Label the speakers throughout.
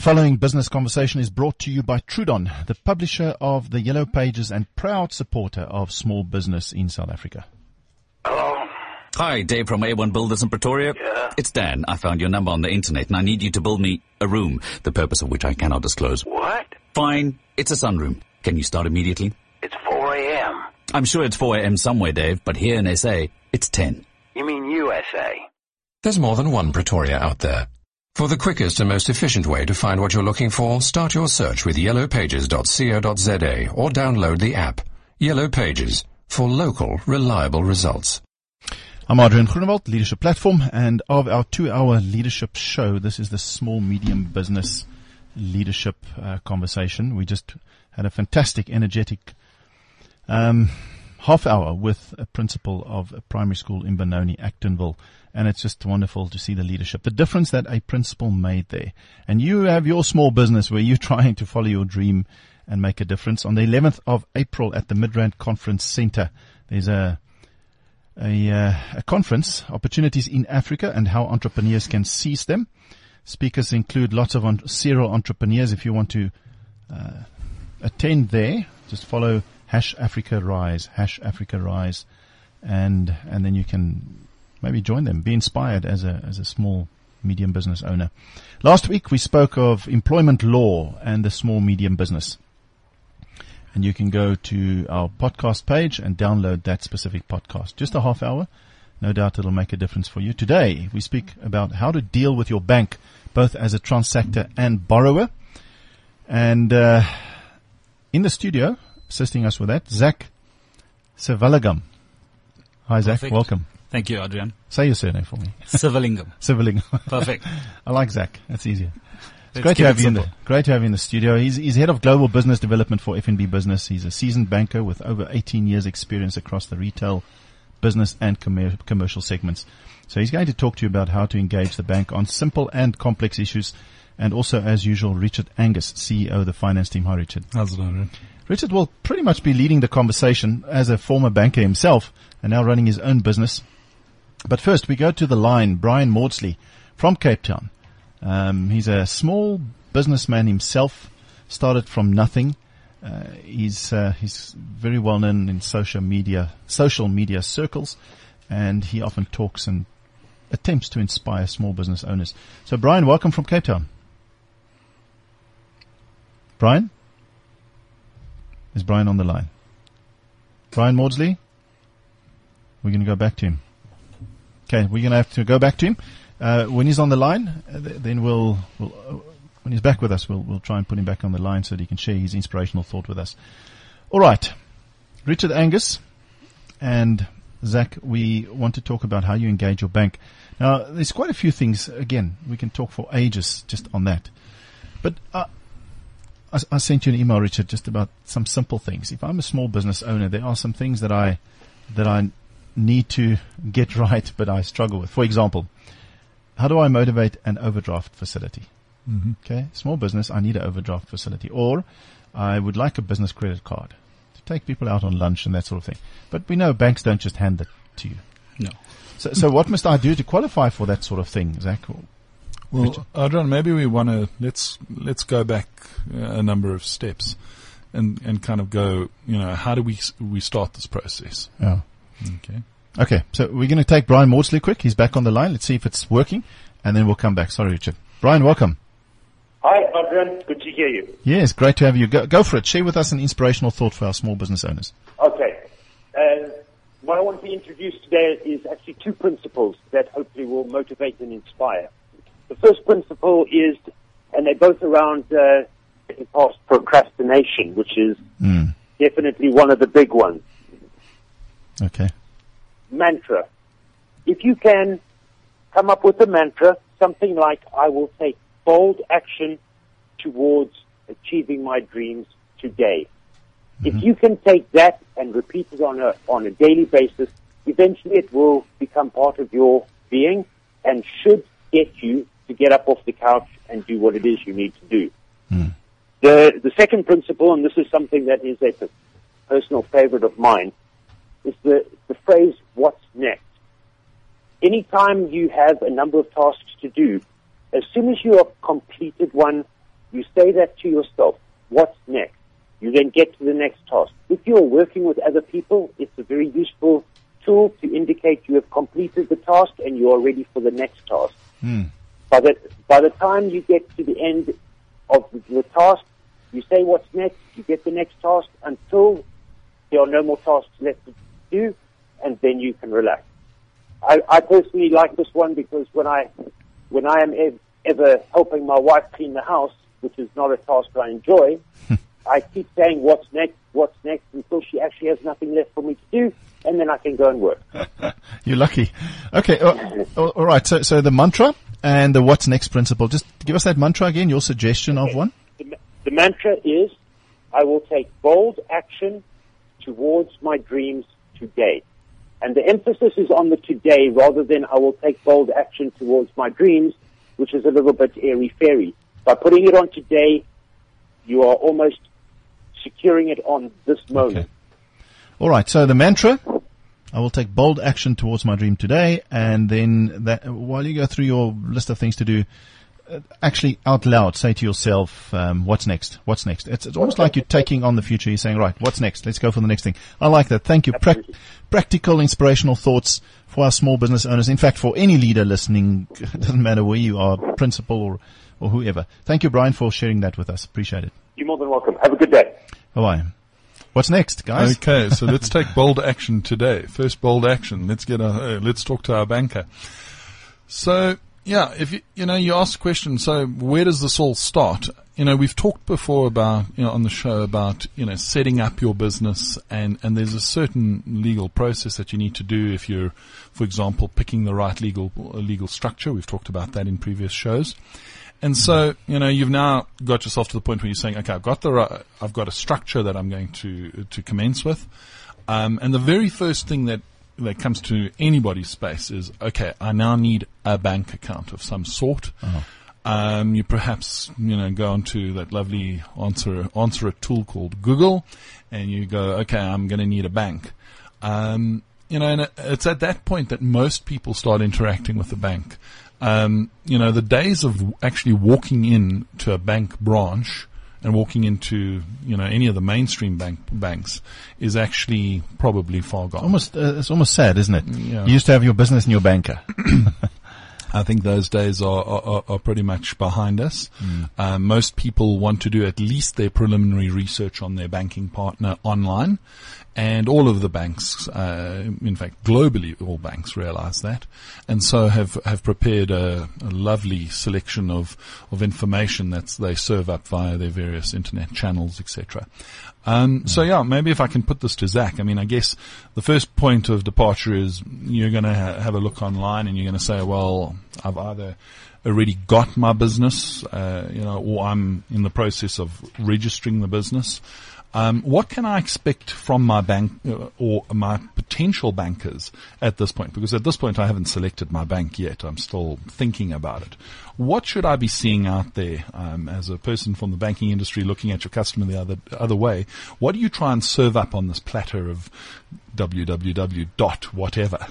Speaker 1: following business conversation is brought to you by Trudon, the publisher of the Yellow Pages and proud supporter of small business in South Africa.
Speaker 2: Hello?
Speaker 3: Hi, Dave from A1 Builders in Pretoria.
Speaker 2: Yeah?
Speaker 3: It's Dan. I found your number on the internet and I need you to build me a room, the purpose of which I cannot disclose.
Speaker 2: What?
Speaker 3: Fine. It's a sunroom. Can you start immediately?
Speaker 2: It's 4 a.m.
Speaker 3: I'm sure it's 4 a.m. somewhere, Dave, but here in SA, it's 10.
Speaker 2: You mean USA?
Speaker 4: There's more than one Pretoria out there. For the quickest and most efficient way to find what you're looking for, start your search with yellowpages.co.za or download the app. Yellow Pages, for local, reliable results.
Speaker 1: I'm Adrian Groenewald, Leadership Platform, and of our 2-hour leadership show, this is the small, medium business leadership conversation. We just had a fantastic, energetic half hour with a principal of a primary school in Benoni, Actonville. And it's just wonderful to see the leadership, the difference that a principal made there. And you have your small business where you're trying to follow your dream and make a difference. On the 11th of April at the Midrand Conference Center, there's a conference, Opportunities in Africa and How Entrepreneurs Can Seize Them. Speakers include lots of serial entrepreneurs. If you want to attend there, just follow #AfricaRise, and then you can maybe join them. Be inspired as a small, medium business owner. Last week we spoke of employment law and the small, medium business. And you can go to our podcast page and download that specific podcast. Just a half hour. No doubt it'll make a difference for you. Today we speak about how to deal with your bank, both as a transactor and borrower. And in the studio, assisting us with that, Zach Sivalingam. Hi, Zach.
Speaker 5: Perfect.
Speaker 1: Welcome.
Speaker 5: Thank you, Adrian.
Speaker 1: Say your surname for me.
Speaker 5: Sivalingam.
Speaker 1: Sivalingam.
Speaker 5: Perfect.
Speaker 1: I like Zach. That's easier. It's
Speaker 5: Let's
Speaker 1: great to
Speaker 5: keep
Speaker 1: have
Speaker 5: it
Speaker 1: you
Speaker 5: simple.
Speaker 1: great to have you in the studio. He's head of global business development for FNB Business. He's a seasoned banker with over 18 years experience across the retail, business and commercial segments. So he's going to talk to you about how to engage the bank on simple and complex issues. And also, as usual, Richard Angus, CEO of the finance team. Hi, Richard.
Speaker 6: How's it going?
Speaker 1: Richard will pretty much be leading the conversation as a former banker himself and now running his own business. But first, we go to the line. Brian Maudsley from Cape Town. He's a small businessman himself, started from nothing. He's very well known in social media circles, and he often talks and attempts to inspire small business owners. So, Brian, welcome from Cape Town. Brian? Is Brian on the line? Brian Maudsley? We're going to go back to him. Okay, we're going to have to go back to him. When he's on the line, then we'll when he's back with us, we'll try and put him back on the line so that he can share his inspirational thought with us. All right. Richard Angus and Zach, we want to talk about how you engage your bank. Now, there's quite a few things. Again, we can talk for ages just on that. But I sent you an email, Richard, just about some simple things. If I'm a small business owner, there are some things that I need to get right, but I struggle with. For example, how do I motivate an overdraft facility?
Speaker 6: Mm-hmm.
Speaker 1: Okay, small business, I need an overdraft facility. Or I would like a business credit card to take people out on lunch and that sort of thing. But we know banks don't just hand that to you.
Speaker 5: No.
Speaker 1: So what must I do to qualify for that sort of thing, Zach?
Speaker 6: Well,
Speaker 1: Richard?
Speaker 6: Adrian, maybe we want to let's go back a number of steps and kind of go. How do we start this process?
Speaker 1: Yeah.
Speaker 6: Okay.
Speaker 1: So we're going to take Brian Maudsley quick. He's back on the line. Let's see if it's working, and then we'll come back. Sorry, Richard. Brian, welcome.
Speaker 7: Hi, Adrian. Good to hear you.
Speaker 1: Yes, great to have you. Go for it. Share with us an inspirational thought for our small business owners.
Speaker 7: Okay. What I want to introduce today is actually two principles that hopefully will motivate and inspire. The first principle is, and they're both around getting past procrastination, which is definitely one of the big ones.
Speaker 1: Okay.
Speaker 7: Mantra. If you can come up with a mantra, something like, I will take bold action towards achieving my dreams today. If you can take that and repeat it on a daily basis, eventually it will become part of your being and should get you to get up off the couch and do what it is you need to do. The second principle, and this is something that is a personal favorite of mine, is the phrase, what's next? Anytime you have a number of tasks to do, as soon as you have completed one, You say that to yourself. What's next? You then get to the next task. If you're working with other people, it's a very useful tool to indicate you have completed the task and you are ready for the next task. By the time you get to the end of the task, you say what's next, you get the next task until there are no more tasks left to do, and then you can relax. I personally like this one because when I am ever helping my wife clean the house, which is not a task I enjoy, I keep saying what's next until she actually has nothing left for me to do, and then I can go and work.
Speaker 1: You're lucky. Okay, all right. So the mantra and the what's next principle. Just give us that mantra again, your suggestion of one.
Speaker 7: The mantra is, I will take bold action towards my dreams today. And the emphasis is on the today rather than I will take bold action towards my dreams, which is a little bit airy-fairy. By putting it on today, you are almost securing it on this moment.
Speaker 1: Okay. All right, so the mantra, I will take bold action towards my dream today, and then that, while you go through your list of things to do, actually out loud say to yourself, what's next? What's next? It's almost like you're taking on the future. You're saying, right, what's next? Let's go for the next thing. I like that. Thank you. Practical, inspirational thoughts for our small business owners. In fact, for any leader listening, it doesn't matter where you are, principal or whoever. Thank you, Brian, for sharing that with us. Appreciate it.
Speaker 7: You're more than welcome. Have a good day.
Speaker 1: Bye-bye. What's next, guys?
Speaker 6: Okay, so let's take bold action today. First bold action. Let's talk to our banker. So, yeah, if you ask the question, so where does this all start? We've talked before about, on the show about, setting up your business and there's a certain legal process that you need to do if you're, for example, picking the right legal structure. We've talked about that in previous shows. And so, you've now got yourself to the point where you're saying, okay, I've got a structure that I'm going to commence with. And the very first thing that comes to anybody's space is, okay, I now need a bank account of some sort. Uh-huh. You perhaps, go onto that lovely answer a tool called Google and you go, okay, I'm going to need a bank. And it's at that point that most people start interacting with the bank. The days of actually walking in to a bank branch and walking into, any of the mainstream banks is actually probably far gone.
Speaker 1: It's almost sad, isn't it?
Speaker 6: Yeah.
Speaker 1: You used to have your business and your banker.
Speaker 6: I think those days are pretty much behind us. Most people want to do at least their preliminary research on their banking partner online. And all of the banks, in fact, globally, all banks realize that, and so have prepared a lovely selection of information that they serve up via their various internet channels, etc. So yeah, maybe if I can put this to Zach, I guess the first point of departure is you're going to have a look online and you're going to say, well, I've either already got my business, or I'm in the process of registering the business. What can I expect from my bank or my potential bankers at this point? Because at this point I haven't selected my bank yet. I'm still thinking about it. What should I be seeing out there as a person from the banking industry looking at your customer the other way? What do you try and serve up on this platter of www.whatever?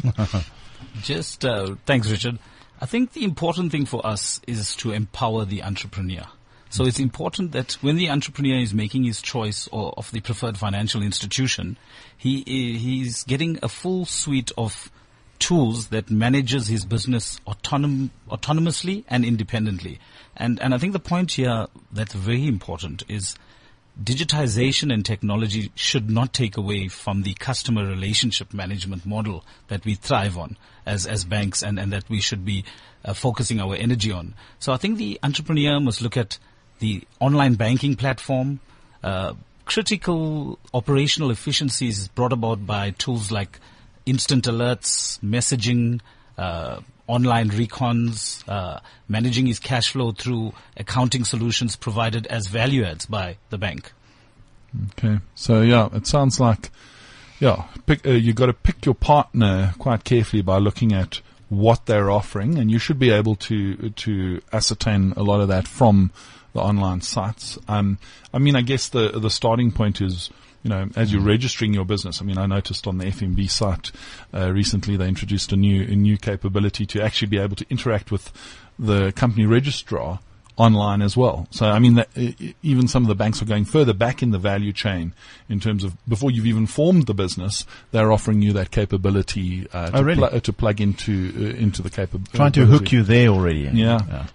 Speaker 3: Thanks, Richard. I think the important thing for us is to empower the entrepreneur. So it's important that when the entrepreneur is making his choice of the preferred financial institution, he's getting a full suite of tools that manages his business autonomously and independently. And I think the point here that's very important is digitization and technology should not take away from the customer relationship management model that we thrive on as banks and that we should be focusing our energy on. So I think the entrepreneur must look at the online banking platform, critical operational efficiencies brought about by tools like instant alerts, messaging, online recons, managing his cash flow through accounting solutions provided as value adds by the bank.
Speaker 6: Okay. So yeah, it sounds like, you've got to pick your partner quite carefully by looking at what they're offering, and you should be able to ascertain a lot of that from the online sites. I guess the starting point is, as you're registering your business. I noticed on the FNB site recently they introduced a new capability to actually be able to interact with the company registrar online as well. So, I mean, even some of the banks are going further back in the value chain in terms of before you've even formed the business, they're offering you that capability to plug into the capability.
Speaker 1: Trying to hook you there already.
Speaker 6: Yeah.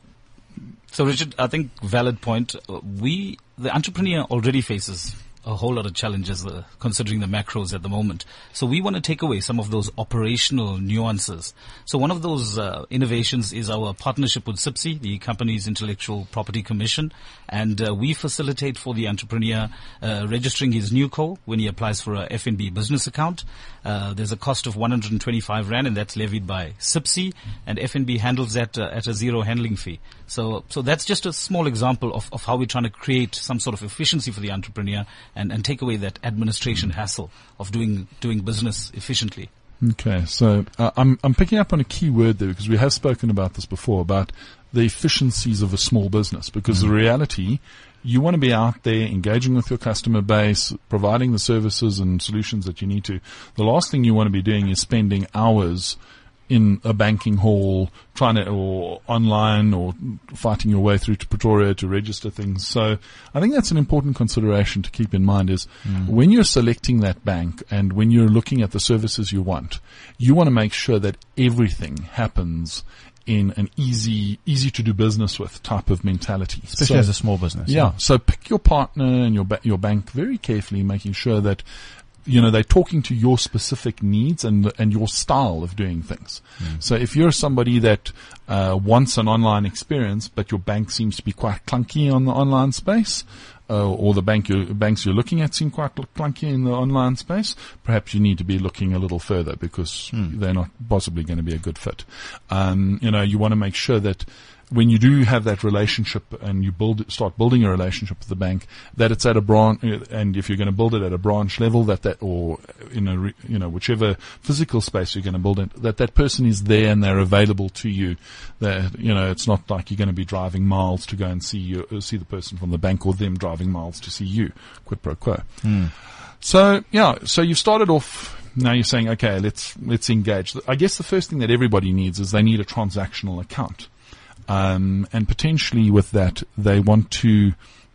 Speaker 3: So, Richard, I think valid point. The entrepreneur already faces a whole lot of challenges considering the macros at the moment. So we want to take away some of those operational nuances. So one of those innovations is our partnership with SIPSI, the company's Intellectual Property Commission, and we facilitate for the entrepreneur registering his new co when he applies for a FNB business account. There's a cost of 125 Rand, and that's levied by SIPSI, and FNB handles that at a zero handling fee. So that's just a small example of how we're trying to create some sort of efficiency for the entrepreneur and take away that administration hassle of doing business efficiently.
Speaker 6: Okay, so I'm picking up on a key word there because we have spoken about this before, about the efficiencies of a small business, because the reality, you want to be out there engaging with your customer base, providing the services and solutions that you need to. The last thing you want to be doing is spending hours in a banking hall, or online, or fighting your way through to Pretoria to register things. So I think that's an important consideration to keep in mind is when you're selecting that bank and when you're looking at the services you want to make sure that everything happens in an easy to do business with type of mentality.
Speaker 1: Especially as a small business.
Speaker 6: Yeah. So pick your partner and your bank very carefully, making sure that they're talking to your specific needs and your style of doing things. So if you're somebody that wants an online experience, but your bank seems to be quite clunky on the online space, or the banks you're looking at seem quite clunky in the online space, perhaps you need to be looking a little further because they're not possibly going to be a good fit. You want to make sure that when you do have that relationship and you start building a relationship with the bank, that it's at a branch, and if you're going to build it at a branch level, or in a whichever physical space you're going to build it, that person is there and they're available to you. That it's not like you're going to be driving miles to go and see the person from the bank, or them driving miles to see you. Quid pro quo. So you've started off. Now you're saying, okay, let's engage. I guess the first thing that everybody needs is they need a transactional account. And potentially with that, they want to,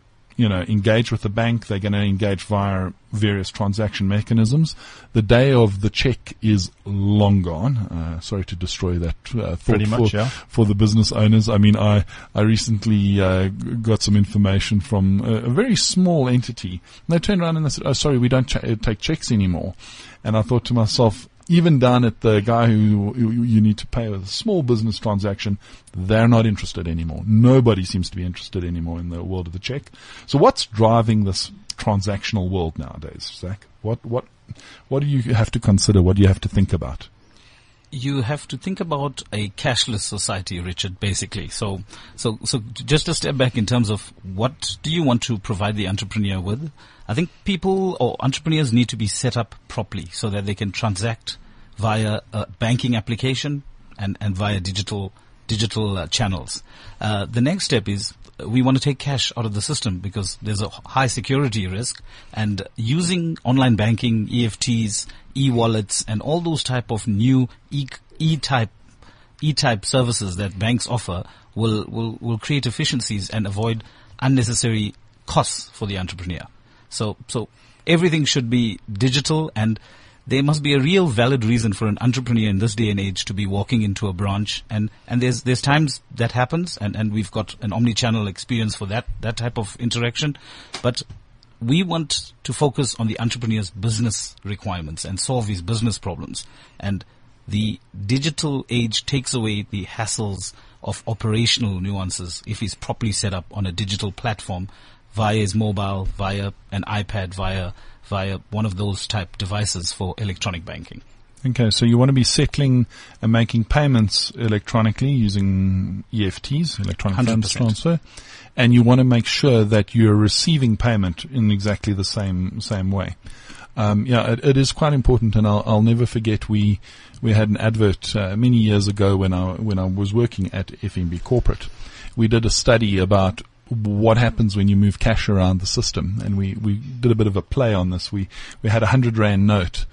Speaker 6: engage with the bank. They're going to engage via various transaction mechanisms. The day of the check is long gone. Sorry to destroy that thought for the business owners. I mean, I recently got some information from a very small entity. And they turned around and they said, "Oh, sorry, we don't take checks anymore." And I thought to myself, even down at the guy who you need to pay with a small business transaction, they're not interested anymore. Nobody seems to be interested anymore in the world of the check. So what's driving this transactional world nowadays, Zach? What do you have to consider? What do you have to think about?
Speaker 3: You have to think about a cashless society, Richard, basically. So just a step back in terms of what do you want to provide the entrepreneur with? I think people or entrepreneurs need to be set up properly so that they can transact via a banking application and via digital channels. The next step is we want to take cash out of the system because there's a high security risk, and using online banking, EFTs, e-wallets, and all those type of new e-type services that banks offer will create efficiencies and avoid unnecessary costs for the entrepreneur. So everything should be digital, and there must be a real valid reason for an entrepreneur in this day and age to be walking into a branch. And there's times that happens, and we've got an omni-channel experience for that type of interaction. But we want to focus on the entrepreneur's business requirements and solve his business problems. And the digital age takes away the hassles of operational nuances if he's properly set up on a digital platform via his mobile, via an iPad, via one of those type devices for electronic banking.
Speaker 6: Okay, so you want to be settling and making payments electronically using EFTs, electronic
Speaker 3: 100%.
Speaker 6: funds transfer, and you want to make sure that you're receiving payment in exactly the same way. It is quite important, and I'll never forget we had an advert many years ago when I was working at FNB Corporate. We did a study about what happens when you move cash around the system, and we did a bit of a play on this. We had a 100 Rand note,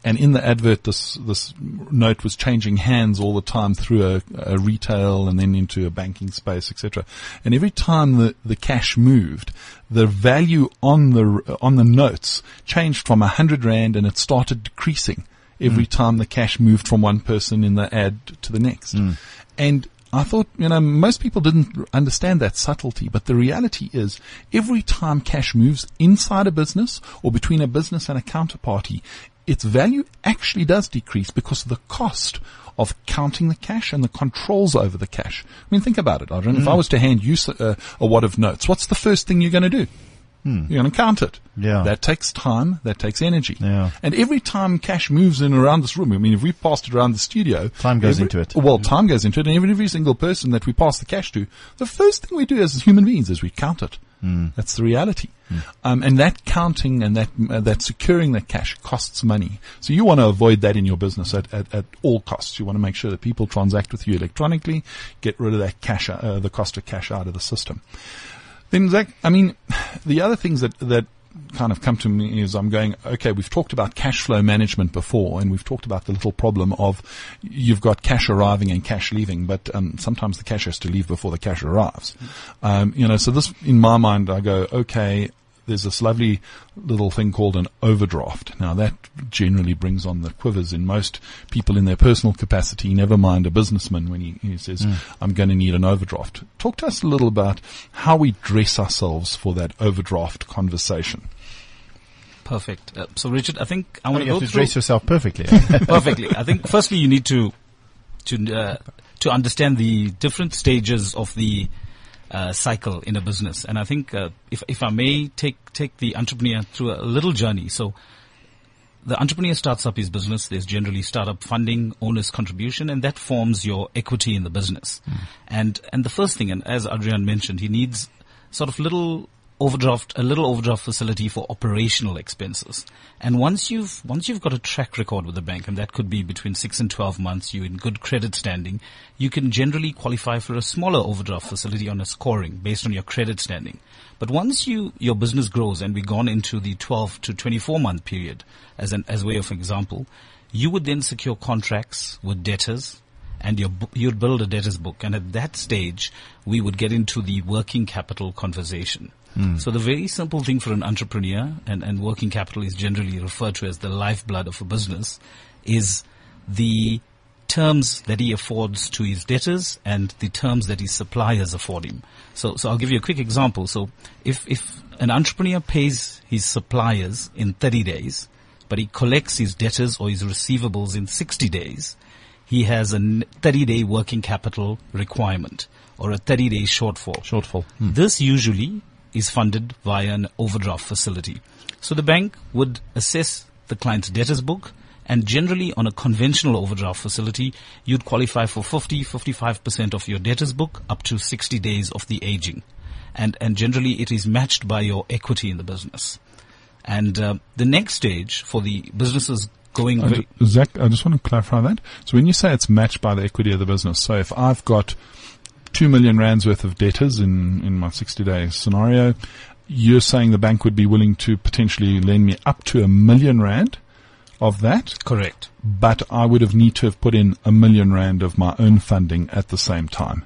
Speaker 6: And in the advert, this note was changing hands all the time through a retail and then into a banking space, etc. And every time the cash moved, the value on the notes changed from 100 Rand, and it started decreasing every time the cash moved from one person in the ad to the next. And I thought, most people didn't understand that subtlety, but the reality is every time cash moves inside a business or between a business and a counterparty, its value actually does decrease because of the cost of counting the cash and the controls over the cash. I mean, think about it, Adrian. If I was to hand you a wad of notes, what's the first thing you're going to do? You're going to count it.
Speaker 1: Yeah.
Speaker 6: That takes time. That takes energy.
Speaker 1: Yeah.
Speaker 6: And every time cash moves in around this room, I mean, if we passed it around the studio,
Speaker 1: Time goes into it.
Speaker 6: Well, time goes into it, and every single person that we pass the cash to, the first thing we do as human beings is we count it. That's the reality. And that counting and that securing that cash costs money. So you want to avoid that in your business at all costs. You want to make sure that people transact with you electronically, get rid of that cash, the cost of cash out of the system. Then, Zach, I mean, the other things that kind of come to me is I'm going, okay, we've talked about cash flow management before, and we've talked about the little problem of you've got cash arriving and cash leaving, but sometimes the cash has to leave before the cash arrives. So this, in my mind, I go, okay, there's this lovely little thing called an overdraft. Now that generally brings on the quivers in most people in their personal capacity, never mind a businessman when he says, I'm going to need an overdraft. Talk to us a little about how we dress ourselves for that overdraft conversation.
Speaker 3: Perfect. So Richard, I think I want to go through.
Speaker 1: dress yourself perfectly.
Speaker 3: Perfectly. I think firstly you need to understand the different stages of the cycle in a business. And I think if I may take the entrepreneur through a little journey. So the entrepreneur starts up his business. There's generally startup funding, owner's contribution, and that forms your equity in the business. And the first thing, and as Adrian mentioned, he needs sort of a little overdraft facility for operational expenses. And once you've got a track record with the bank, and that could be between 6 and 12 months, you're in good credit standing, you can generally qualify for a smaller overdraft facility on a scoring based on your credit standing. But once your business grows, and we've gone into the 12 to 24 month period as way of example, you would then secure contracts with debtors, and you'd build a debtors book. And at that stage, we would get into the working capital conversation. So the very simple thing for an entrepreneur, and working capital is generally referred to as the lifeblood of a business, is the terms that he affords to his debtors and the terms that his suppliers afford him. So I'll give you a quick example. So if an entrepreneur pays his suppliers in 30 days, but he collects his debtors or his receivables in 60 days, he has a 30-day working capital requirement or a 30-day shortfall. This usually is funded via an overdraft facility. So the bank would assess the client's debtors book, and generally on a conventional overdraft facility, you'd qualify for 55% of your debtors book up to 60 days of the aging. And generally it is matched by your equity in the business. And the next stage for the businesses going...
Speaker 6: Zach, I just want to clarify that. So when you say it's matched by the equity of the business, so if I've got 2 million rands worth of debtors in my 60-day scenario, you're saying the bank would be willing to potentially lend me up to 1 million rand of that?
Speaker 3: Correct.
Speaker 6: But I would need to have put in 1 million rand of my own funding at the same time,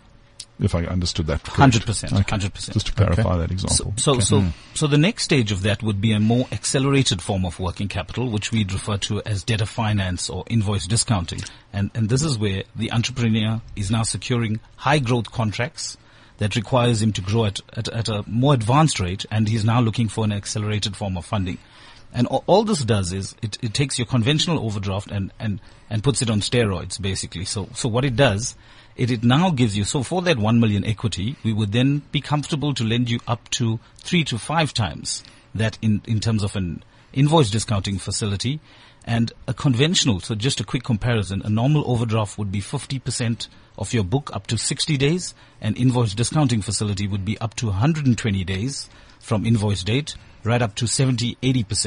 Speaker 6: if I understood that correctly.
Speaker 3: 100%.
Speaker 6: Okay.
Speaker 3: 100%.
Speaker 6: Just to clarify that example.
Speaker 3: So the next stage of that would be a more accelerated form of working capital, which we'd refer to as debtor finance or invoice discounting. And this is where the entrepreneur is now securing high growth contracts that requires him to grow at a more advanced rate, and he's now looking for an accelerated form of funding. And all this does is it takes your conventional overdraft and puts it on steroids, basically. So what it does, it now gives you, so for that 1 million equity, we would then be comfortable to lend you up to 3 to 5 times that in terms of an invoice discounting facility. And a conventional, so just a quick comparison, a normal overdraft would be 50% of your book up to 60 days. An invoice discounting facility would be up to 120 days from invoice date, right up to 70-80%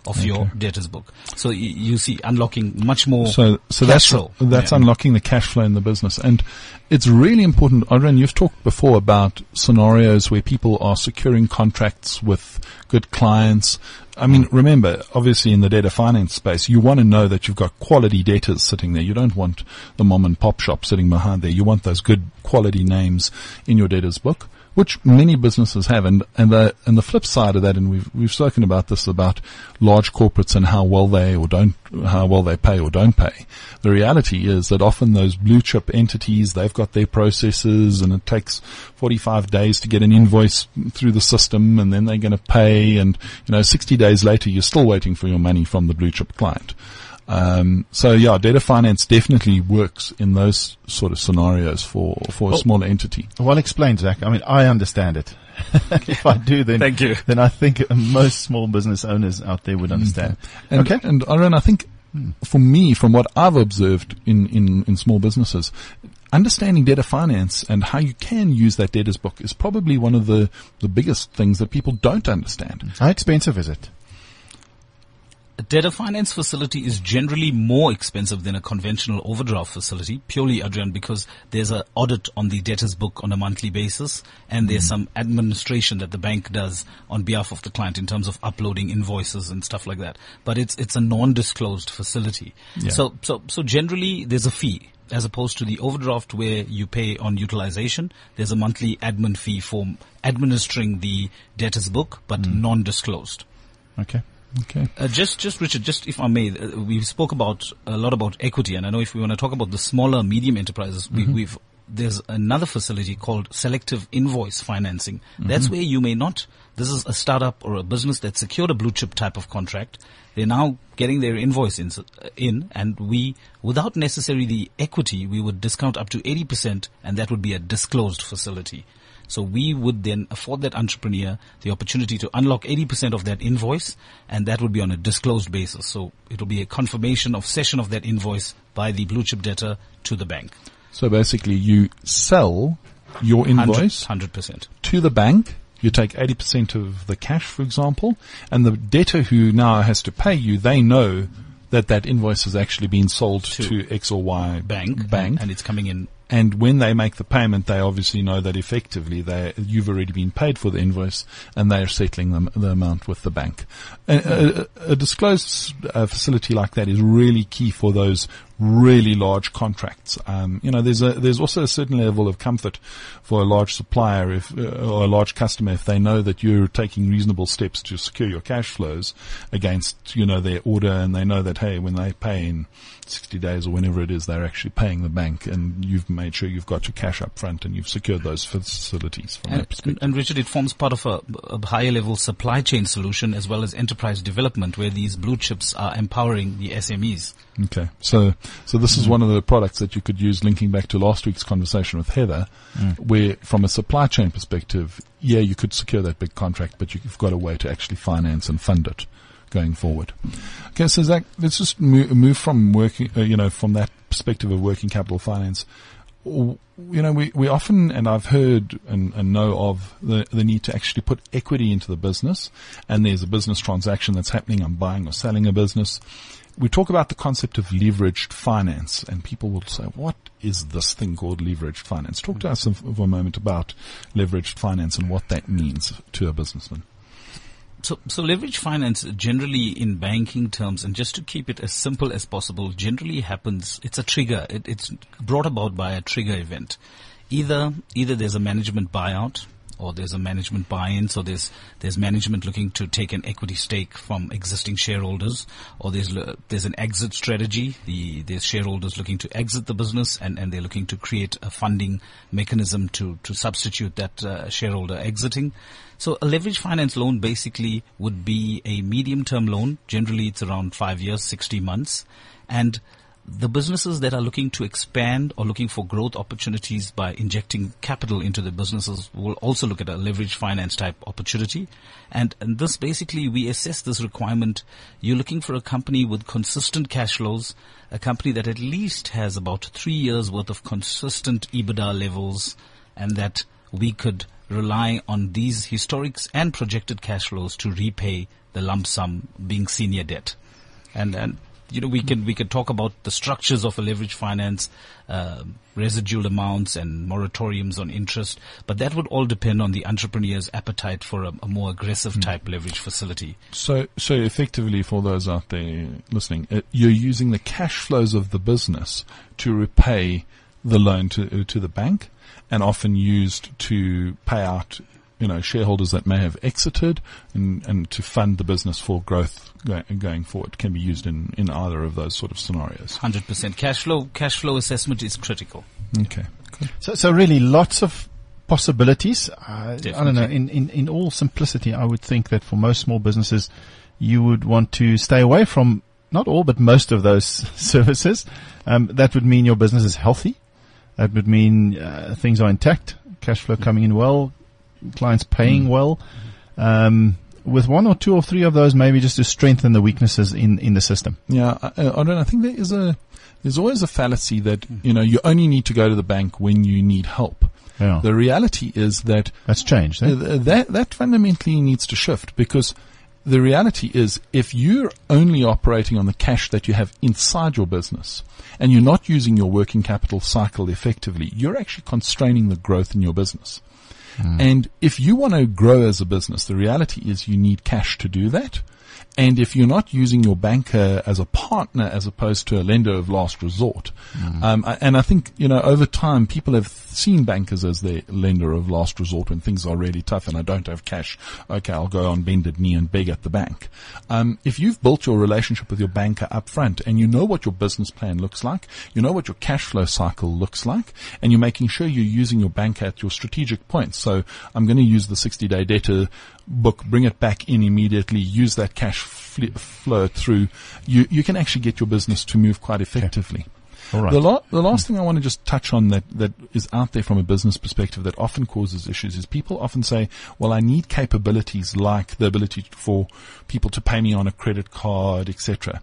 Speaker 3: of your debtors book. So you see unlocking much more
Speaker 6: So
Speaker 3: cash flow.
Speaker 6: that's unlocking the cash flow in the business. And it's really important. Adrian, you've talked before about scenarios where people are securing contracts with good clients. I mean, remember, obviously in the debtor finance space, you want to know that you've got quality debtors sitting there. You don't want the mom and pop shop sitting behind there. You want those good quality names in your debtors book, which many businesses have. And the flip side of that, and we've spoken about this, about large corporates and how well they pay or don't pay. The reality is that often those blue chip entities, they've got their processes, and it takes 45 days to get an invoice through the system, and then they're going to pay, and 60 days later you're still waiting for your money from the blue chip client. So debtor finance definitely works in those sort of scenarios for a smaller entity.
Speaker 1: Well explained, Zach. I mean, I understand it. If I do, then
Speaker 3: Thank you.
Speaker 1: Then I think most small business owners out there would understand. Okay.
Speaker 6: And Aaron, I think for me, from what I've observed in small businesses, understanding debtor finance and how you can use that debtors book is probably one of the biggest things that people don't understand.
Speaker 1: How expensive is it?
Speaker 3: A debtor finance facility is generally more expensive than a conventional overdraft facility, purely, Adrian, because there's an audit on the debtor's book on a monthly basis, and there's some administration that the bank does on behalf of the client in terms of uploading invoices and stuff like that. But it's a non-disclosed facility.
Speaker 6: Yeah.
Speaker 3: So generally there's a fee. As opposed to the overdraft where you pay on utilization, there's a monthly admin fee for administering the debtor's book, but non-disclosed.
Speaker 1: Okay.
Speaker 6: Okay.
Speaker 3: Just Richard, just if I may, we spoke a lot about equity, and I know if we want to talk about the smaller, medium enterprises, there's another facility called selective invoice financing. That's where you may not. This is a startup or a business that secured a blue chip type of contract. They're now getting their invoice in, and we, without necessarily the equity, we would discount up to 80%, and that would be a disclosed facility. So we would then afford that entrepreneur the opportunity to unlock 80% of that invoice, and that would be on a disclosed basis. So it'll be a confirmation of cession of that invoice by the blue chip debtor to the bank.
Speaker 6: So basically you sell your invoice
Speaker 3: 100%.
Speaker 6: to the bank. You take 80% of the cash, for example, and the debtor who now has to pay you, they know that invoice has actually been sold to X or Y
Speaker 3: bank, and it's coming in.
Speaker 6: And when they make the payment, they obviously know that effectively you've already been paid for the invoice, and they are settling the amount with the bank. A disclosed facility like that is really key for those really large contracts. There's also a certain level of comfort for a large supplier or a large customer if they know that you're taking reasonable steps to secure your cash flows against, their order, and they know that, hey, when they pay in 60 days or whenever it is, they're actually paying the bank, and you've made sure you've got your cash up front and you've secured those facilities from that perspective.
Speaker 3: And Richard, it forms part of a higher level supply chain solution as well as enterprise development, where these blue chips are empowering the SMEs.
Speaker 6: Okay. So this is one of the products that you could use, linking back to last week's conversation with Heather, where from a supply chain perspective, you could secure that big contract, but you've got a way to actually finance and fund it going forward. Okay, so Zach, let's just move from working, from that perspective of working capital finance. We often, and I've heard and know of the need to actually put equity into the business, and there's a business transaction that's happening. I'm buying or selling a business. We talk about the concept of leveraged finance, and people will say, what is this thing called leveraged finance? Talk to us for a moment about leveraged finance and what that means to a businessman.
Speaker 3: So leverage finance generally in banking terms, and just to keep it as simple as possible, generally happens, it's a trigger. It's brought about by a trigger event. Either there's a management buyout, or there's a management buy-in, so there's management looking to take an equity stake from existing shareholders, or there's an exit strategy. There's shareholders looking to exit the business, and they're looking to create a funding mechanism to substitute that shareholder exiting. So a leverage finance loan basically would be a medium-term loan. Generally, it's around 5 years, 60 months, and the businesses that are looking to expand or looking for growth opportunities by injecting capital into the businesses will also look at a leverage finance type opportunity. And this basically, we assess this requirement. You're looking for a company with consistent cash flows, a company that at least has about 3 years worth of consistent EBITDA levels, and that we could rely on these historics and projected cash flows to repay the lump sum being senior debt. And we can talk about the structures of a leverage finance, residual amounts and moratoriums on interest, but that would all depend on the entrepreneur's appetite for a more aggressive type leverage facility.
Speaker 6: So effectively, for those out there listening, you're using the cash flows of the business to repay the loan to the bank, and often used to pay out shareholders that may have exited and to fund the business for growth going forward. Can be used in either of those sort of scenarios.
Speaker 3: 100%. Cash flow assessment is critical.
Speaker 6: Okay. Cool.
Speaker 1: So really lots of possibilities. I don't know, in all simplicity, I would think that for most small businesses, you would want to stay away from not all, but most of those services. That would mean your business is healthy. That would mean things are intact, cash flow coming in well, clients paying well, with one or two or three of those, maybe just to strengthen the weaknesses in the system.
Speaker 6: Yeah, I think there's always a fallacy that you only need to go to the bank when you need help.
Speaker 1: Yeah.
Speaker 6: The reality is that
Speaker 1: that's changed.
Speaker 6: That fundamentally needs to shift, because the reality is, if you're only operating on the cash that you have inside your business and you're not using your working capital cycle effectively, you're actually constraining the growth in your business. And if you want to grow as a business, the reality is you need cash to do that. And if you're not using your banker as a partner as opposed to a lender of last resort, and I think, over time people have seen bankers as their lender of last resort when things are really tough and I don't have cash. Okay, I'll go on bended knee and beg at the bank. If you've built your relationship with your banker up front and you know what your business plan looks like, you know what your cash flow cycle looks like, and you're making sure you're using your banker at your strategic points. So I'm going to use the 60-day debtor book, bring it back in immediately, use that cash flow through, you can actually get your business to move quite effectively.
Speaker 1: All right.
Speaker 6: The last thing I want to just touch on that is out there from a business perspective that often causes issues is people often say, well, I need capabilities like the ability for people to pay me on a credit card, etc.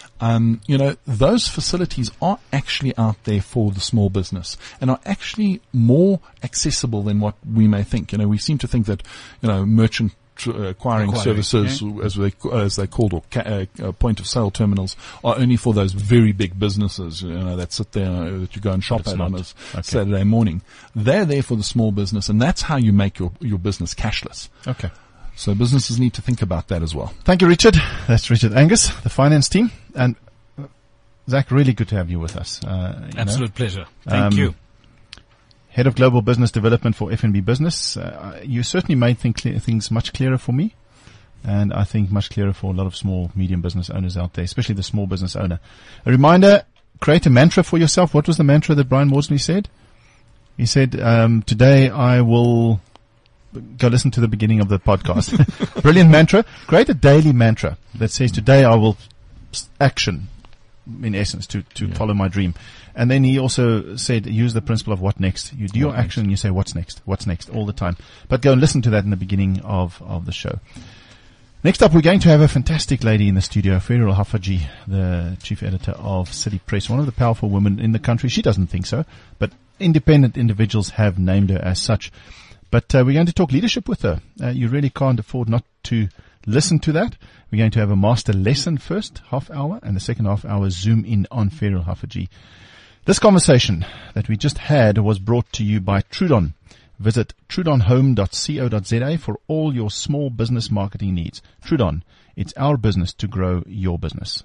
Speaker 6: Those facilities are actually out there for the small business and are actually more accessible than what we may think. We seem to think that, merchant acquiring services, as they called, or point of sale terminals, are only for those very big businesses, that sit there that you go and shop at on a Saturday morning. They're there for the small business, and that's how you make your business cashless.
Speaker 1: Okay.
Speaker 6: So businesses need to think about that as well.
Speaker 1: Thank you, Richard. That's Richard Angus, the finance team. And Zach, really good to have you with us.
Speaker 3: Absolute pleasure. Thank you.
Speaker 1: Head of Global Business Development for FNB Business. You certainly made things much clearer for me, and I think much clearer for a lot of small, medium business owners out there, especially the small business owner. A reminder, create a mantra for yourself. What was the mantra that Brian Maudsley said? He said, today I will go listen to the beginning of the podcast. Brilliant mantra. Create a daily mantra that says, today I will action, in essence, to follow my dream. And then he also said, use the principle of what next. You do your action and you say, what's next all the time. But go and listen to that in the beginning of the show. Next up, we're going to have a fantastic lady in the studio, Ferrell Hafaji, the chief editor of City Press, one of the powerful women in the country. She doesn't think so, but independent individuals have named her as such. But we're going to talk leadership with her. You really can't afford not to listen to that. We're going to have a master lesson first, half hour, and the second half hour zoom in on Ferrell Hafaji. This conversation that we just had was brought to you by Trudon. Visit trudonhome.co.za for all your small business marketing needs. Trudon, it's our business to grow your business.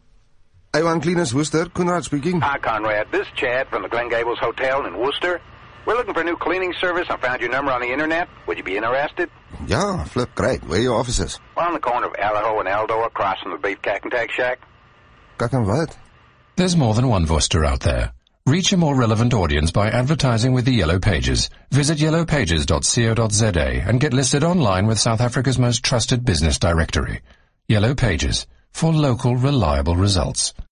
Speaker 5: A1 Cleaners Worcester, Conrad speaking.
Speaker 2: Hi, Conrad. This is Chad from the Glen Gables Hotel in Worcester. We're looking for a new cleaning service. I found your number on the internet. Would you be interested?
Speaker 5: Yeah, Flip, great. Where are your offices?
Speaker 2: We're on the corner of Alaho and Aldo, across from the Beef Cack and Tag Shack.
Speaker 5: Kak en wat?
Speaker 4: There's more than one Worcester out there. Reach a more relevant audience by advertising with the Yellow Pages. Visit yellowpages.co.za and get listed online with South Africa's most trusted business directory. Yellow Pages, for local, reliable results.